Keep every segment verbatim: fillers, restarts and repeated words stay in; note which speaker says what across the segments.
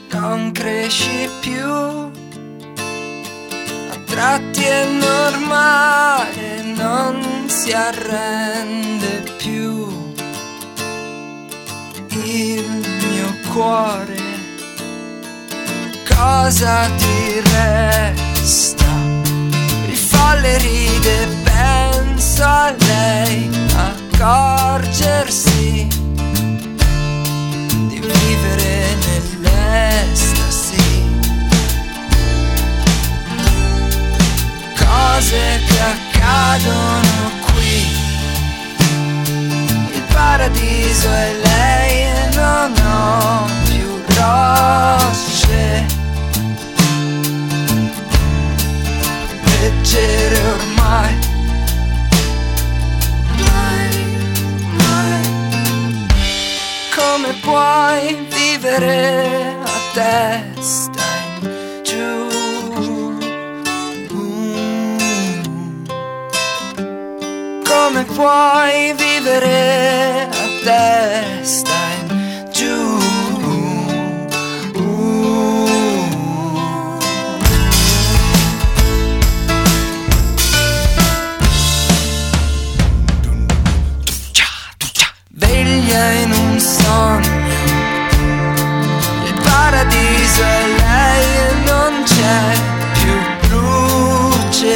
Speaker 1: non cresci più, a tratti è normale, non si arrende più il mio cuore. Cosa ti resta? Il folle ride, pensa a lei, accorgersi di vivere nell'estasi. Cose che accadono qui, il paradiso è lei e non ho più rocce. Leggere ormai, mai, mai. Come puoi vivere a testa in giù? Come puoi vivere a testa in giù? Veglia in un sogno, il paradiso è lei e non c'è più luce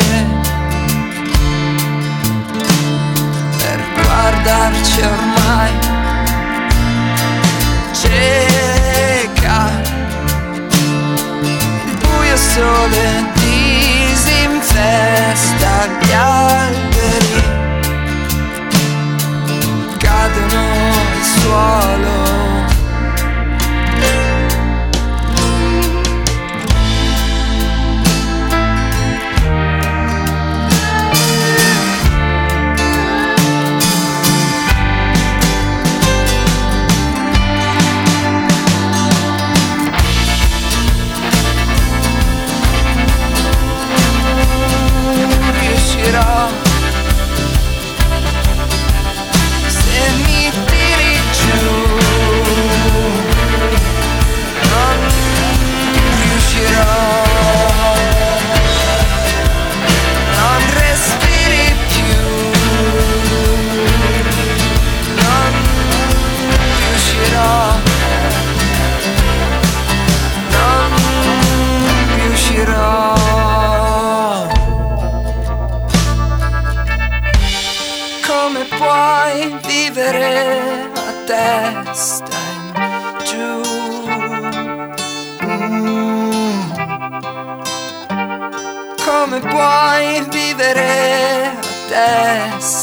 Speaker 1: per guardarci ormai, cieca, il buio sole disinfesta gli alberi, cadono al suolo. Riuscirò, se mi tiri giù, non riuscirò, non respiri più, non riuscirò, non riuscirò. Come puoi vivere a testa in giù? Mm. Come puoi vivere a testa